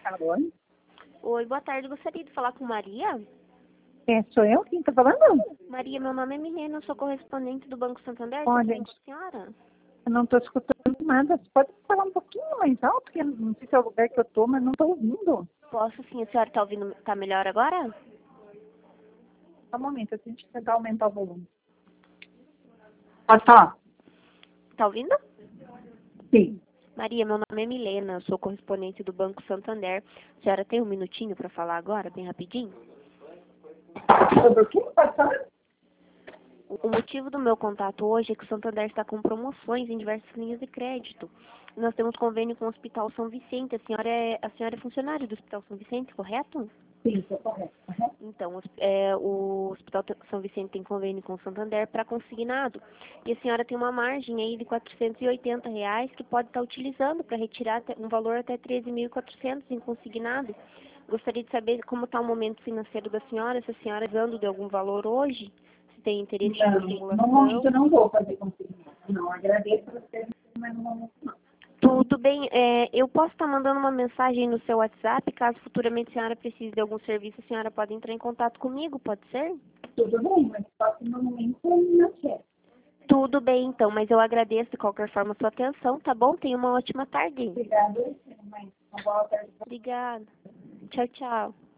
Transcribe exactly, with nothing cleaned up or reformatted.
Alô? Oi, boa tarde. Gostaria de falar com Maria? É, sou eu? Quem tá falando? Maria, meu nome é Milena, eu sou correspondente do Banco Santander. Olha, Tudo bem com a senhora? eu não tô escutando nada. Você pode falar um pouquinho mais alto? Porque eu não sei se é o lugar que eu tô, mas não tô ouvindo. Posso sim, a senhora está ouvindo? Tá melhor agora? Só um momento, eu tenho que tentar aumentar o volume. Pode falar? Tá ouvindo? Sim. Maria, meu nome é Milena, eu sou correspondente do Banco Santander. A senhora tem um minutinho para falar agora, bem rapidinho? Sobre o que? Pode falar? O motivo do meu contato hoje é que o Santander está com promoções em diversas linhas de crédito. Nós temos convênio com o Hospital São Vicente. A senhora é, a senhora é funcionária do Hospital São Vicente, correto? Sim, estou correto. Uhum. Então, os- é, o Hospital São Vicente tem convênio com o Santander para consignado. E a senhora tem uma margem aí de quatrocentos e oitenta reais que pode estar utilizando para retirar até- um valor até treze mil e quatrocentos em consignado. Gostaria de saber como está o momento financeiro da senhora, se a senhora está usando de algum valor hoje, se tem interesse em Não, no momento simulação. eu não vou fazer consignado. Não, agradeço por você, mas no momento não. Tudo bem, é, eu posso estar mandando uma mensagem no seu WhatsApp, caso futuramente a senhora precise de algum serviço, a senhora pode entrar em contato comigo, pode ser? Tudo bem, mas só que no momento eu não quero. Tudo bem, então, mas eu agradeço de qualquer forma a sua atenção, tá bom? Tenha uma ótima tarde. Obrigada, mas uma boa tarde. Obrigada. Tchau, tchau.